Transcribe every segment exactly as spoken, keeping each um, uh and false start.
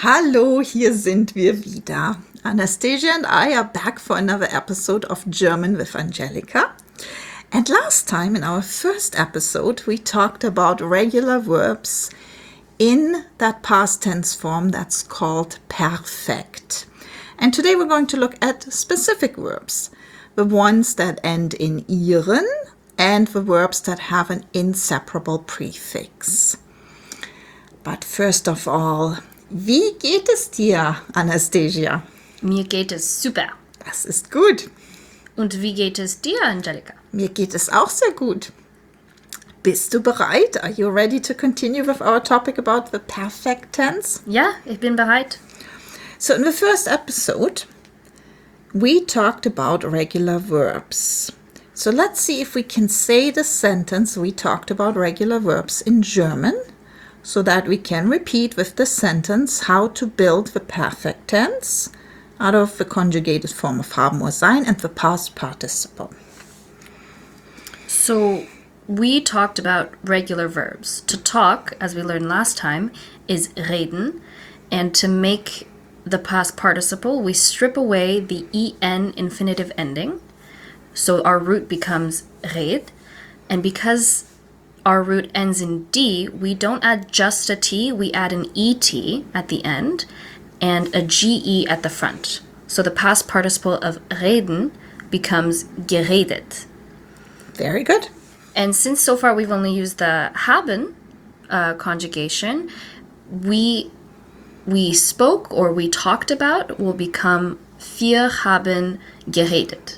Hallo, hier sind wir wieder. Anastasia and I are back for another episode of German with Angelica. And last time, in our first episode, we talked about regular verbs in that past tense form that's called perfect. And today we're going to look at specific verbs, the ones that end in ieren and the verbs that have an inseparable prefix. But first of all, wie geht es dir, Anastasia? Mir geht es super. Das ist gut. Und wie geht es dir, Angelica? Mir geht es auch sehr gut. Bist du bereit? Are you ready to continue with our topic about the perfect tense? Ja, ich bin bereit. So in the first episode, we talked about regular verbs. So let's see if we can say the sentence we talked about regular verbs in German, so that we can repeat with the sentence how to build the perfect tense out of the conjugated form of haben or sein and the past participle. So, we talked about regular verbs. To talk, as we learned last time, is reden. And to make the past participle, we strip away the en infinitive ending. So our root becomes red. And because our root ends in D, we don't add just a T, we add an E T at the end and a G E at the front. So the past participle of reden becomes geredet. Very good. And since so far we've only used the haben uh, conjugation, we we spoke or we talked about will become wir haben geredet.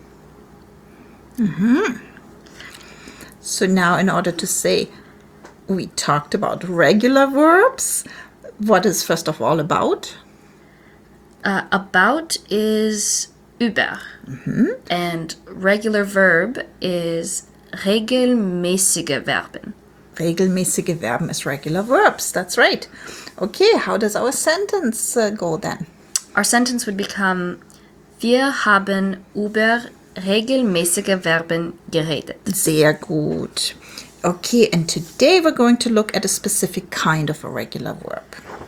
Mm-hmm. So now in order to say we talked about regular verbs, what is first of all about? Uh, about is über. Mm-hmm. And regular verb is regelmäßige Verben. Regelmäßige Verben is regular verbs. That's right. Okay, how does our sentence uh, go then? Our sentence would become wir haben über regelmäßige Verben geredet. Sehr gut. Okay, and today we're going to look at a specific kind of a regular verb.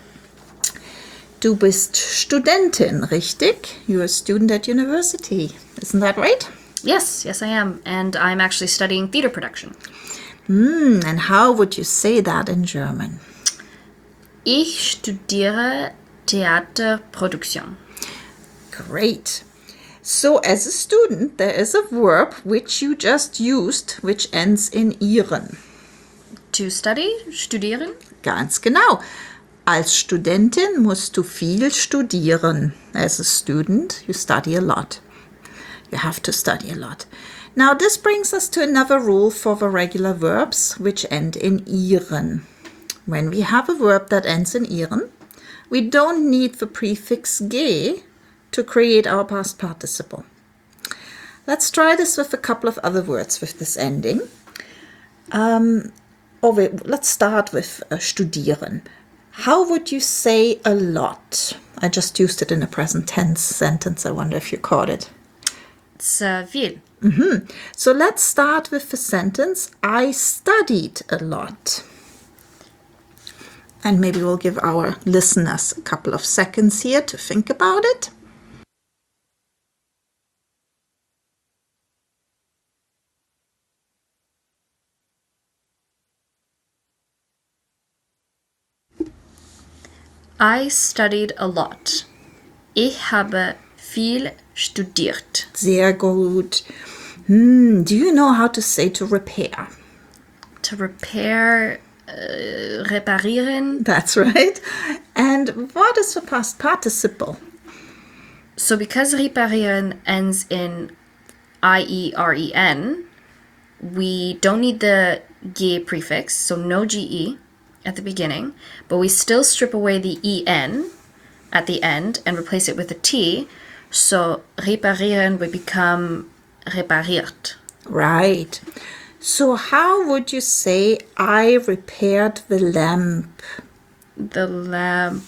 Du bist Studentin, richtig? You're a student at university. Isn't that right? Yes, yes I am. And I'm actually studying theater production. Hmm, and how would you say that in German? Ich studiere Theaterproduktion. Great. So as a student, there is a verb which you just used, which ends in ieren. To study, studieren? Ganz genau. Als Studentin musst du viel studieren. As a student, you study a lot. You have to study a lot. Now this brings us to another rule for the regular verbs which end in ieren. When we have a verb that ends in ieren, we don't need the prefix ge to create our past participle. Let's try this with a couple of other words with this ending. Um, oh, wait, let's start with uh, studieren. How would you say a lot? I just used it in a present tense sentence. I wonder if you caught it. It's uh, viel. Mm-hmm. So let's start with the sentence, I studied a lot. And maybe we'll give our listeners a couple of seconds here to think about it. I studied a lot. Ich habe viel studiert. Sehr gut. Hmm, do you know how to say to repair? To repair, uh, reparieren. That's right. And what is the past participle? So because reparieren ends in I E R E N, we don't need the ge prefix, so no G E at the beginning, but we still strip away the E N at the end and replace it with a T, so reparieren would become repariert. Right. So how would you say I repaired the lamp? The lamp.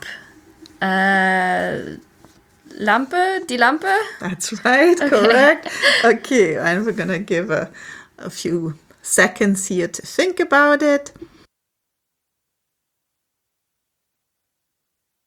Uh, Lampe? Die Lampe? That's right, Okay. correct. Okay, and we're going to give a, a few seconds here to think about it.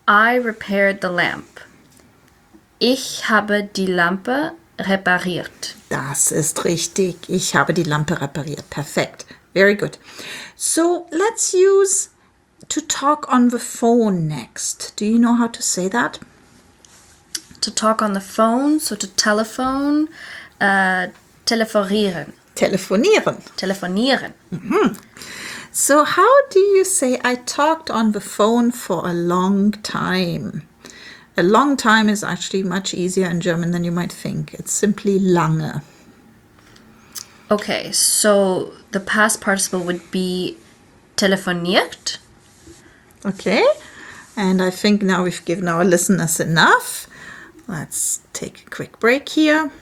I repaired the lamp. Ich habe die Lampe repariert. Das ist richtig. Ich habe die Lampe repariert. Perfekt. Very good. So let's use to talk on the phone next. Do you know how to say that? To talk on the phone, so to telephone, uh, telefonieren. Telefonieren. Telefonieren. So how do you say I talked on the phone for a long time? A long time is actually much easier in German than you might think. It's simply lange. Okay, so the past participle would be telefoniert. Okay, and I think now we've given our listeners enough. Let's take a quick break here.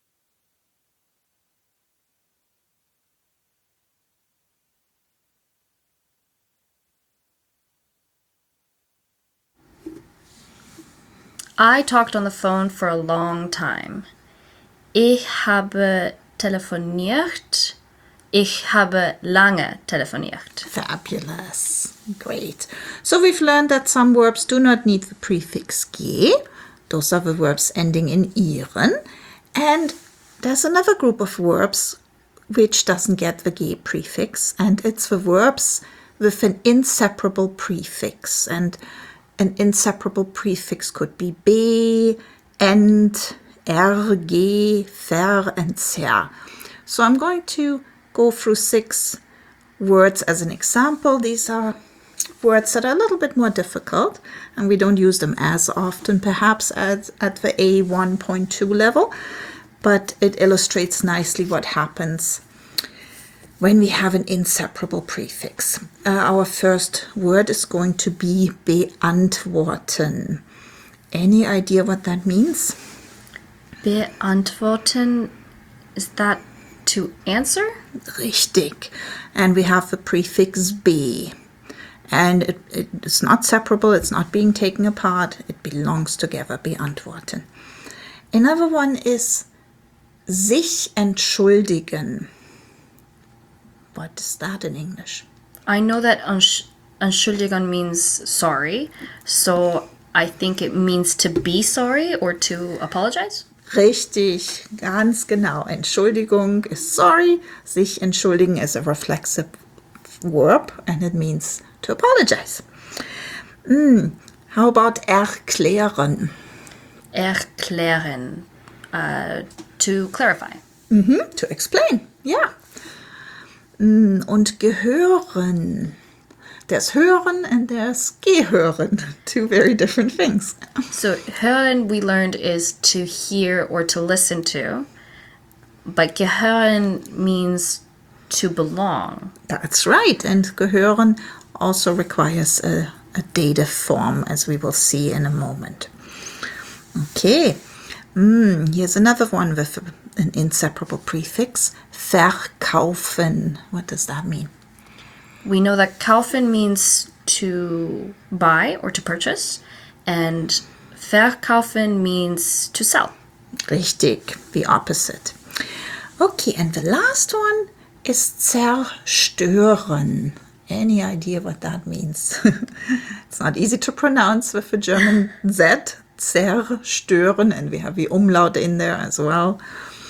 I talked on the phone for a long time. Ich habe telefoniert. Ich habe lange telefoniert. Fabulous. Great. So we've learned that some verbs do not need the prefix ge. Those are the verbs ending in ieren. And there's another group of verbs which doesn't get the ge prefix, and it's the verbs with an inseparable prefix. And an inseparable prefix could be be, end, er, ge, ver, and ser. So I'm going to go through six words as an example. These are words that are a little bit more difficult, and we don't use them as often perhaps as at the A one point two level, but it illustrates nicely what happens when we have an inseparable prefix. Uh, our first word is going to be beantworten. Any idea what that means? Beantworten, is that to answer? Richtig. And we have the prefix be. And it, it, it's not separable, it's not being taken apart, it belongs together, beantworten. Another one is sich entschuldigen. What is that in English? I know that Entsch- entschuldigen means sorry, so I think it means to be sorry or to apologize. Richtig, ganz genau. Entschuldigung is sorry. Sich entschuldigen is a reflexive verb and it means to apologize. Mm, how about erklären? Erklären, uh, to clarify. Mm-hmm, to explain, yeah. Mm, und gehören. There's hören and there's gehören. Two very different things. So hören, we learned, is to hear or to listen to, but gehören means to belong. That's right, and gehören also requires a, a dative form, as we will see in a moment. Okay, mm, here's another one with an inseparable prefix. Verkaufen. What does that mean? We know that kaufen means to buy or to purchase, and verkaufen means to sell. Richtig, the opposite. Okay, and the last one is zerstören. Any idea what that means? It's not easy to pronounce with the German Z, zerstören, and we have the umlaut in there as well.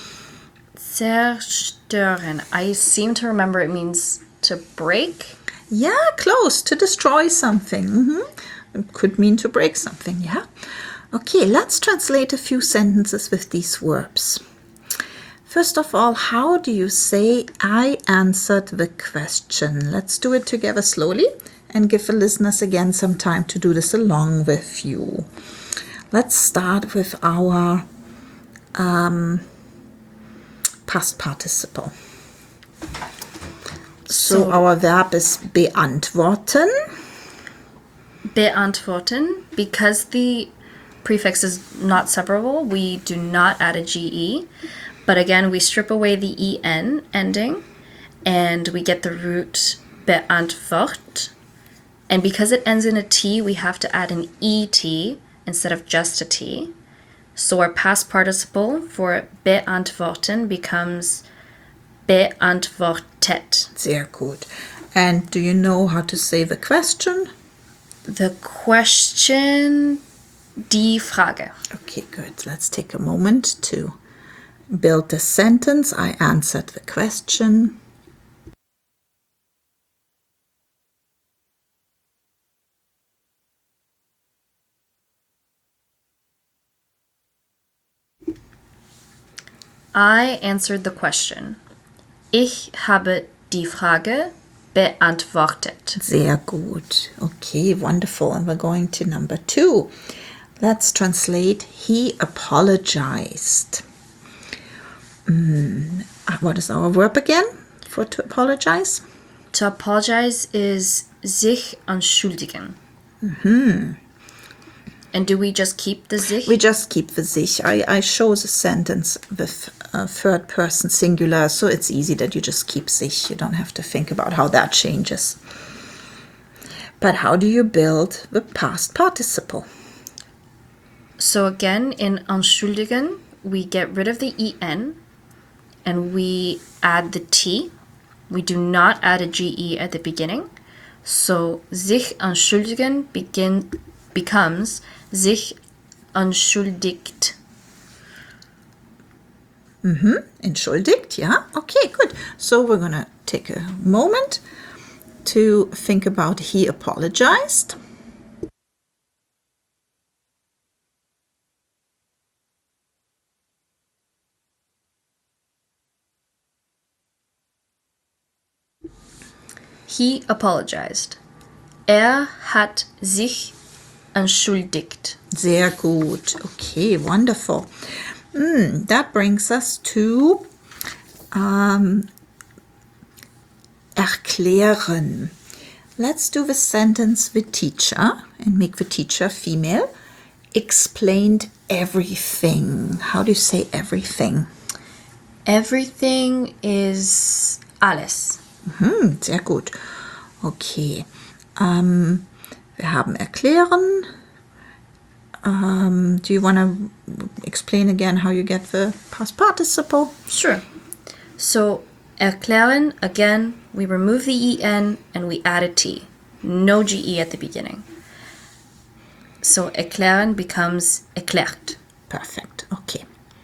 Zerstören. I seem to remember it means to break. Yeah, close, to destroy something. Mm-hmm. It could mean to break something, yeah? Okay, let's translate a few sentences with these verbs. First of all, how do you say I answered the question? Let's do it together slowly and give the listeners again some time to do this along with you. Let's start with our um, past participle. So, so our verb is beantworten. Beantworten. Because the prefix is not separable, we do not add a G E. But again, we strip away the E N ending and we get the root beantwort. And because it ends in a T, we have to add an E T instead of just a T. So our past participle for beantworten becomes beantwortet. Sehr gut. And do you know how to say the question? The question, die Frage. Okay, good. Let's take a moment to build the sentence. I answered the question. I answered the question. Ich habe die Frage beantwortet. Sehr gut. Okay, wonderful. And we're going to number two. Let's translate. He apologized. Mm, what is our verb again for to apologize? To apologize is sich entschuldigen. Mm-hmm. And do we just keep the sich? We just keep the sich. I, I show the sentence with a third person singular, so it's easy that you just keep sich. You don't have to think about how that changes. But how do you build the past participle? So again, in entschuldigen, we get rid of the en and we add the t. We do not add a ge at the beginning. So sich entschuldigen begin, becomes sich entschuldigt. Mm-hmm. Entschuldigt, yeah. Okay, good. So we're going to take a moment to think about he apologized. He apologized. Er hat sich entschuldigt. Sehr gut. Okay, wonderful. Mm, that brings us to um, erklären. Let's do the sentence the teacher and make the teacher female explained everything. How do you say everything? Everything is alles. Mhm, sehr gut. Okay. Um, wir haben erklären. Um, do you want to explain again how you get the past participle? Sure. So, erklären, again, we remove the en and we add a t. No ge at the beginning. So, erklären becomes erklärt. Perfect. Okay.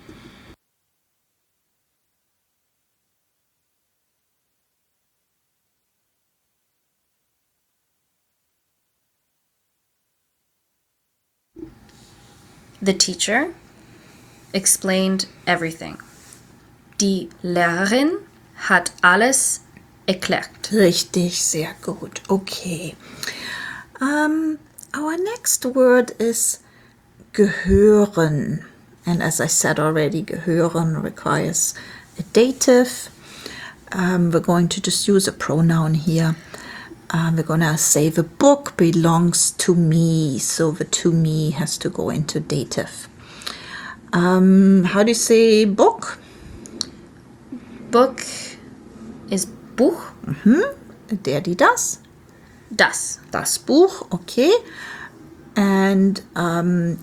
The teacher explained everything. Die Lehrerin hat alles erklärt. Richtig, sehr gut. Okay. Um, our next word is gehören. And as I said already, gehören requires a dative. Um, we're going to just use a pronoun here. Um, we're going to say the book belongs to me. So the to me has to go into dative. Um, how do you say book? Book is Buch. Mhm. Der, die, das. Das. Das Buch, okay. And um,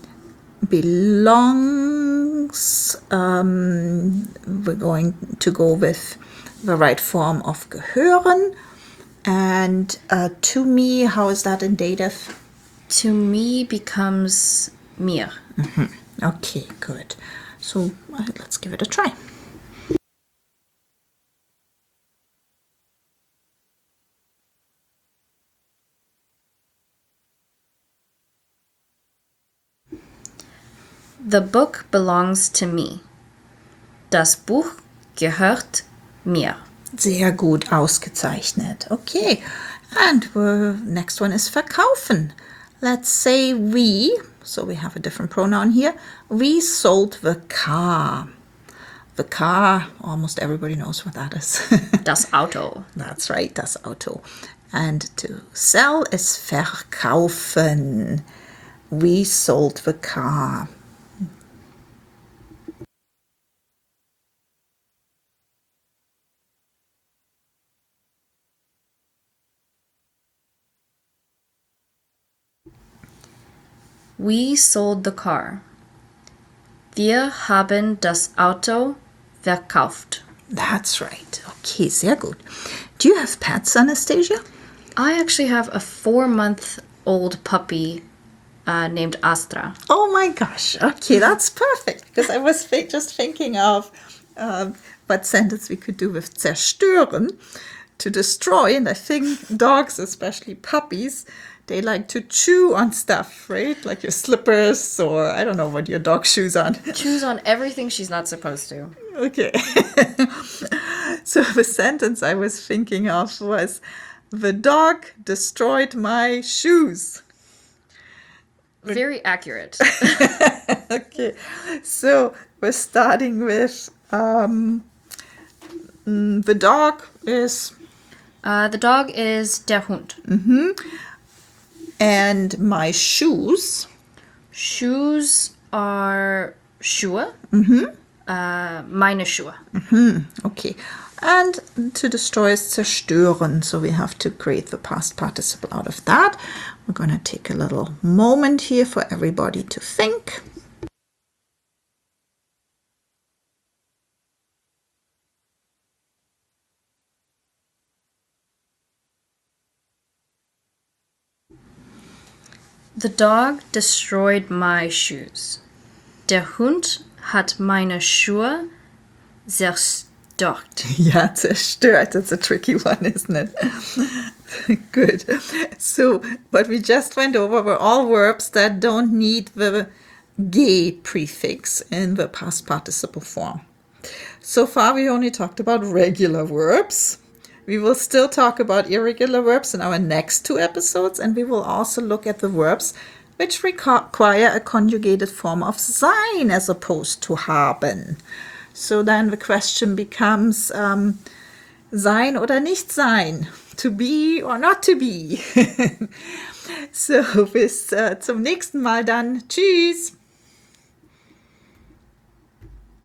belongs, um, we're going to go with the right form of gehören. And uh, to me, how is that in dative? To me becomes mir. Mm-hmm. Okay, good. So uh, let's give it a try. The book belongs to me. Das Buch gehört mir. Sehr gut, ausgezeichnet. Okay, and the next one is verkaufen. Let's say we, so we have a different pronoun here, we sold the car. The car, almost everybody knows what that is. Das Auto. That's right, das Auto. And to sell is verkaufen. We sold the car. We sold the car. Wir haben das Auto verkauft. That's right. Okay, sehr gut. Do you have pets, Anastasia? I actually have a four-month old puppy uh, named Astra. Oh my gosh. Okay, that's perfect. Because I was fi- just thinking of um, what sentence we could do with zerstören, to destroy. And I think dogs, especially puppies, they like to chew on stuff, right? Like your slippers, or I don't know what your dog chews on. Chews on everything she's not supposed to. Okay. So the sentence I was thinking of was, the dog destroyed my shoes. Very accurate. Okay. So we're starting with um, mm, the dog is, Uh, the dog is der Hund. and my shoes. Shoes are Schuhe. Mm-hmm. Uh, meine Schuhe. Okay. And to destroy is zerstören. So we have to create the past participle out of that. We're going to take a little moment here for everybody to think. The dog destroyed my shoes. Der Hund hat meine Schuhe zerstört. Yeah, zerstört. That's a tricky one, isn't it? Good. So what we just went over were all verbs that don't need the ge prefix in the past participle form. So far we only talked about regular verbs. We will still talk about irregular verbs in our next two episodes, and we will also look at the verbs which require a conjugated form of sein as opposed to haben. So then the question becomes, um, sein oder nicht sein, to be or not to be. So bis äh, zum nächsten Mal dann. Tschüss!